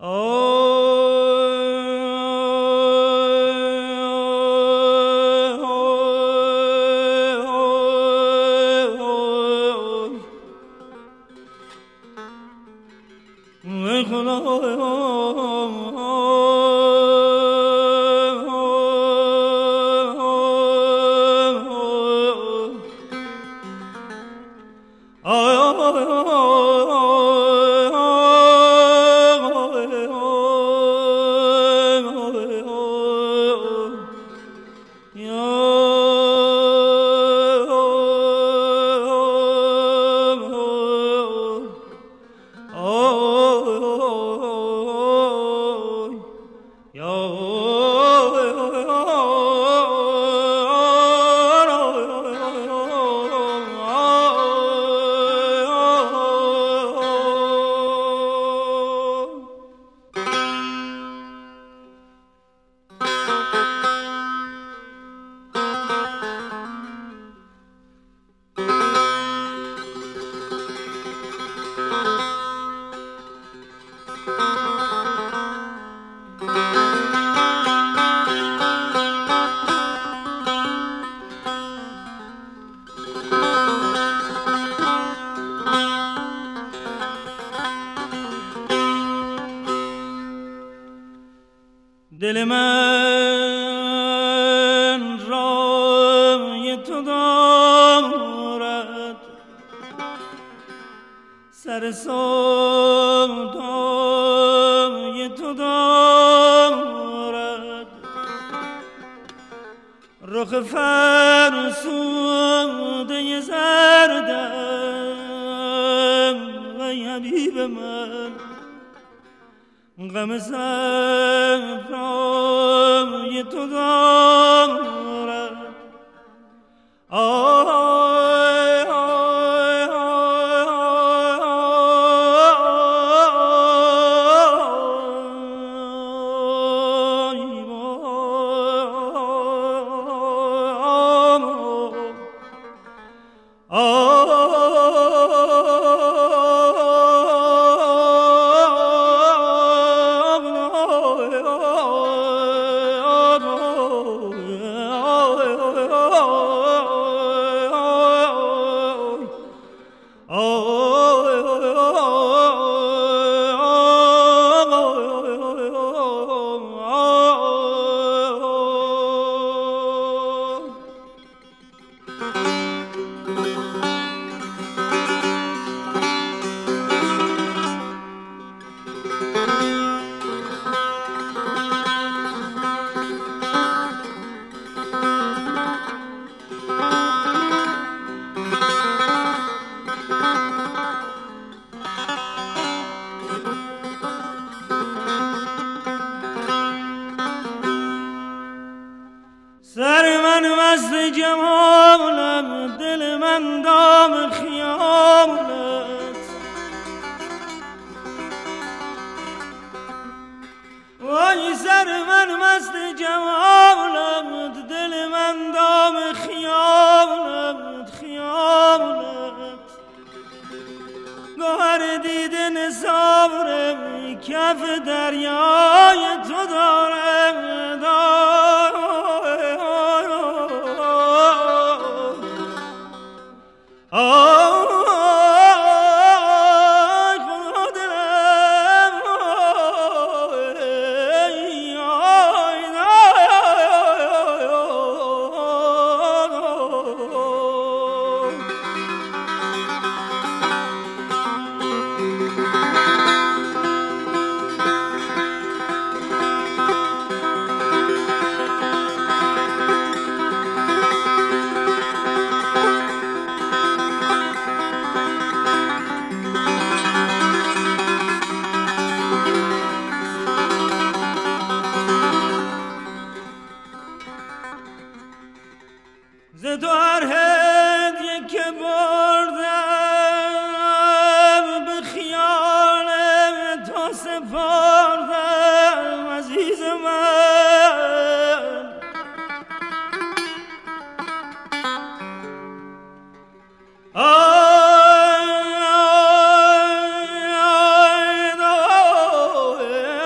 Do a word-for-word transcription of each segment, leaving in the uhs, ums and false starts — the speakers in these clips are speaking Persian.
دل من رای تو دارد، سر سودای تو دارد، رخ فرسوده زردم ای حبیب من، غم صفرای تو دارد. آی آی سر من مست جمالت، دل من دام خیالت، وای سر من مست جمالت، دل من دام خیالت خیالت، گوهر دیده نثارم کف دریای تو دارم دارم. ز تو هر هدیه که بردم به خیال تو سپردم عزیز من، آی آی آی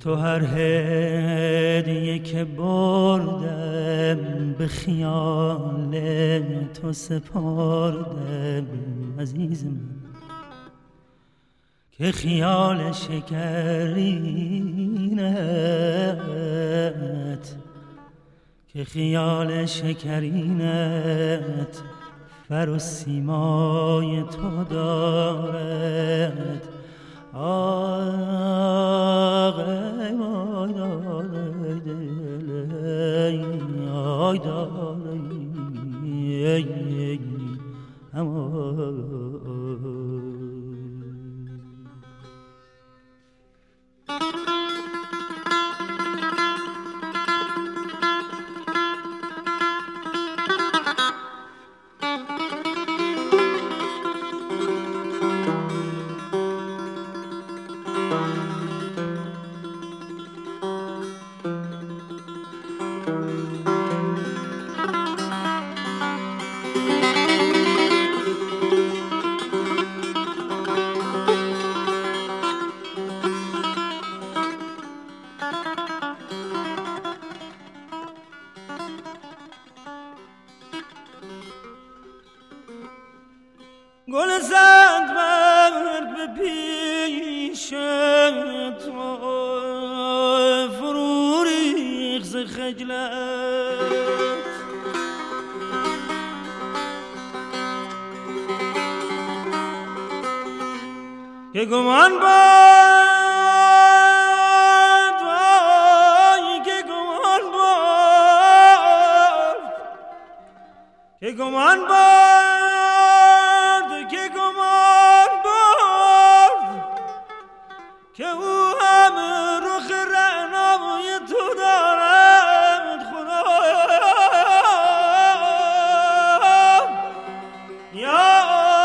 تو هر هدیه که بردم به خیال تو سپردم عزیزم، که خیال شکرینت که خیال شکرینت فر و سیمای تو دارد. آه ای وای داره دل ای داره ای گل زد مرد به پیش تو فرو ریخت ز خجلت، که گمان باد وای که گمان باد که گمان باد که گمان برد که او هم رخ رعنای تو دارد. خدایا یا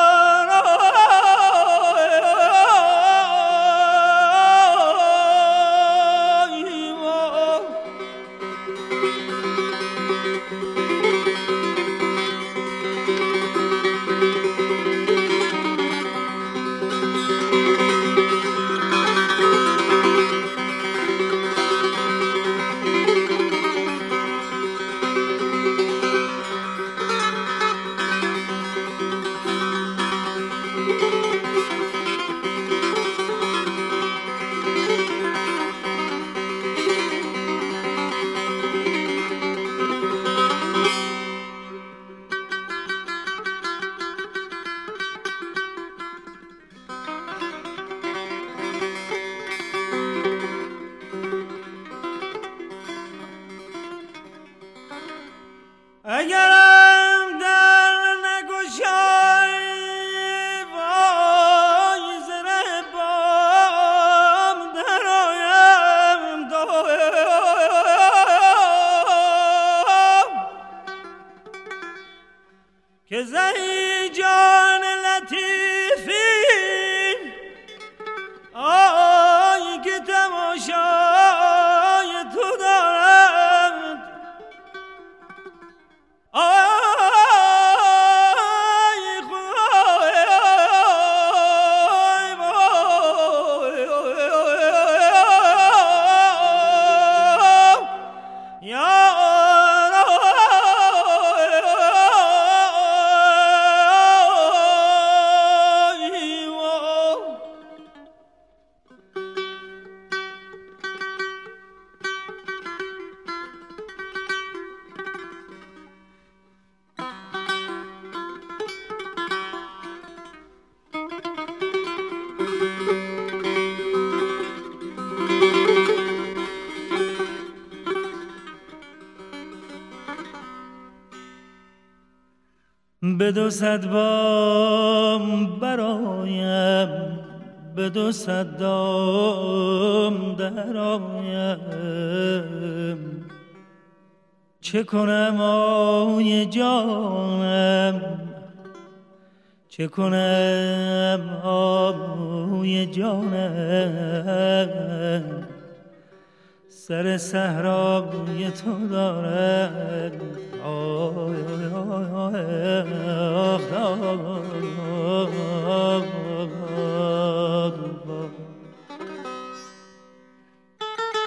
اگرم در نگشایی وای زره بام در آیم دایم، که زهی جان لطیفی آی که تماشای تو دارد. به دو صد بام برایم به دو صد دام درایم، چه کنم آی جانم چه کنم آی جانم، سر صحرای تو دارد. آی آی آی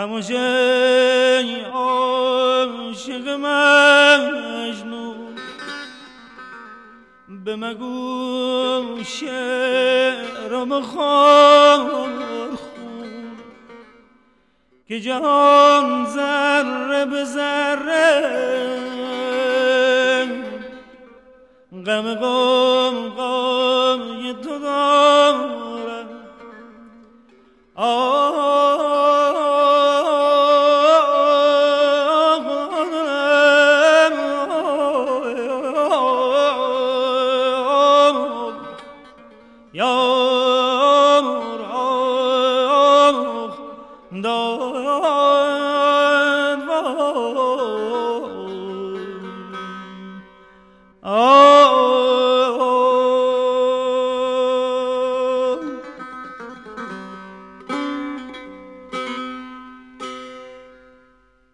خموش ای عاشق مجنون به مگو شعر بخور خون که جهان ذره به ذره غم غم غم تو دارم.